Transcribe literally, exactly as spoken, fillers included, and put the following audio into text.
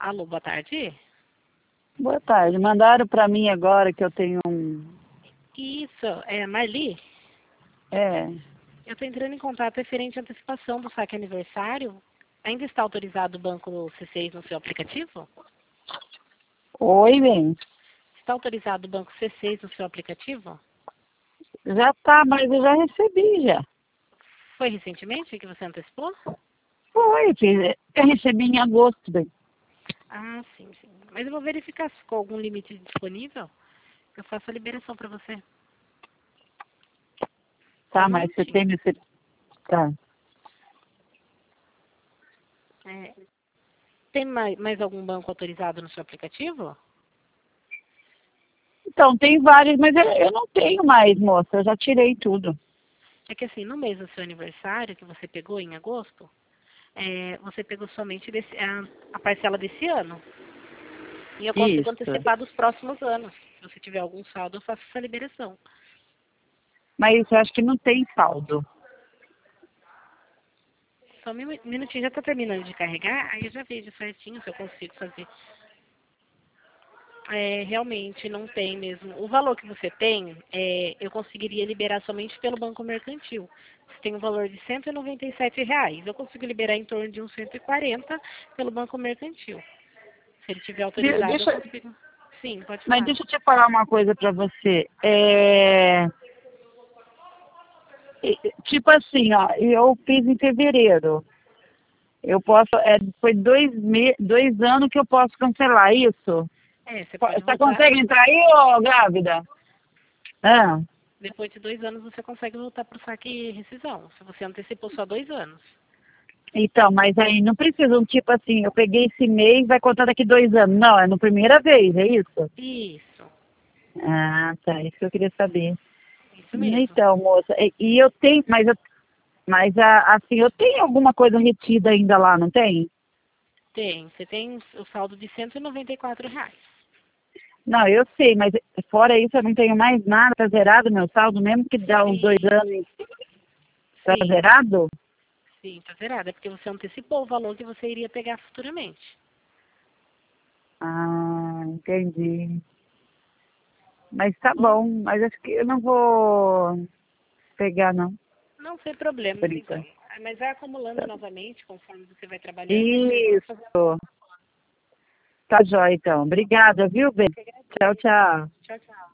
Alô, boa tarde. Boa tarde. Mandaram para mim agora que eu tenho um... Isso, é Marli? É. Eu estou entrando em contato referente à antecipação do saque aniversário. Ainda está autorizado o banco C seis no seu aplicativo? Oi, bem. Está autorizado o banco C seis no seu aplicativo? Já tá, mas eu já recebi já. Foi recentemente que você antecipou? Foi, fiz- eu recebi em agosto, bem. Ah, sim, sim. Mas eu vou verificar se ficou algum limite disponível. Eu faço a liberação para você. Só Tá, um mas você minutinho. tem me... Tá. É, tem mais, mais algum banco autorizado no seu aplicativo? Então, tem vários, mas eu, eu não tenho mais, moça. Eu já tirei tudo. É que assim, no mês do seu aniversário, que você pegou em agosto, é, você pegou somente desse- a, a parcela desse ano. E eu consigo Isso. antecipar dos próximos anos. Se você tiver algum saldo, eu faço essa liberação. Mas eu acho que não tem saldo. Só um minu- minutinho, já está terminando de carregar, aí eu já vejo certinho se eu consigo fazer. É, realmente não tem mesmo. O valor que você tem, é, eu conseguiria liberar somente pelo Banco Mercantil. Você tem um valor de cento e noventa e sete reais. Eu consigo liberar em torno de uns cento e quarenta pelo Banco Mercantil. Se ele tiver De- autorizado, eu Deixa, consigo. Sim, pode mas falar. deixa eu te falar uma coisa pra você. É... e- Tipo assim, ó, eu fiz em fevereiro. Eu posso, é, foi dois, me, dois anos que eu posso cancelar isso. É, você pode Você voltar. consegue entrar aí, ô grávida? Ah, Depois de dois anos, você consegue voltar para o saque e rescisão. Se você antecipou só dois anos. então, mas aí não precisa um tipo assim, eu peguei esse mês, vai contar daqui dois anos. Não, é na primeira vez, é isso? Isso. Ah, tá, isso que eu queria saber. Isso mesmo. Então, moça, e, e eu tenho, mas, eu, mas a, assim, eu tenho alguma coisa retida ainda lá, não tem? Tem. Você tem o saldo de cento e noventa e quatro reais. Não, eu sei, mas fora isso eu não tenho mais nada, tá zerado meu saldo, mesmo que dá uns dois Sim, anos, tá sim, zerado? sim, tá zerado. É porque você antecipou o valor que você iria pegar futuramente. Ah, entendi. Mas tá Bom, bom, mas acho que eu não vou pegar não, não tem problemas por então. enquanto. Ah, mas vai acumulando Tá. novamente conforme você vai trabalhando. A gente pode fazer. Isso. Tá jóia então. Obrigada, viu, Bê? Eu que Tchau, agradeço. tchau. Tchau, tchau.